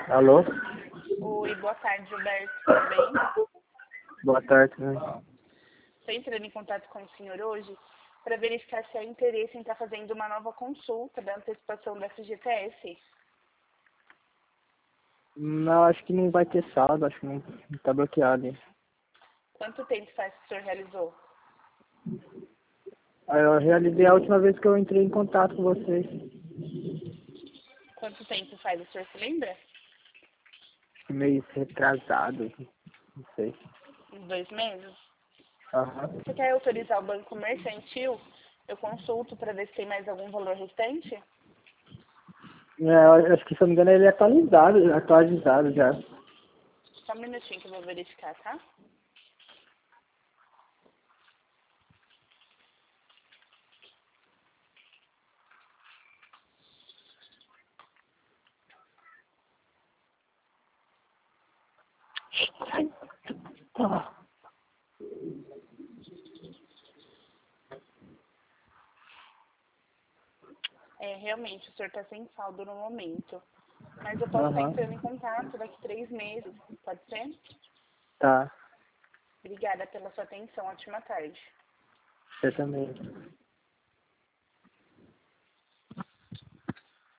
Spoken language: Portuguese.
Alô? Oi, boa tarde, Gilberto. Tudo bem? Boa tarde, né? Estou entrando em contato com o senhor hoje para verificar se há interesse em estar fazendo uma nova consulta da antecipação da FGTS. Não, acho que não vai ter saldo, acho que não tá bloqueado, hein? Quanto tempo faz que o senhor realizou? Aí eu realizei a última vez que eu entrei em contato com vocês. Quanto tempo faz, o senhor se lembra? Acho que meio retrasado, não sei. Uns 2 meses? Aham. Você quer autorizar o banco mercantil? Eu consulto para ver se tem mais algum valor restante? É, eu acho que, se eu não me engano, ele é atualizado já. Só um minutinho que eu vou verificar, tá? Ah, Realmente, o senhor está sem saldo no momento. Mas eu posso estar Aham. entrando em contato daqui 3 meses. Pode ser? Tá. Obrigada pela sua atenção. Ótima tarde. Você também.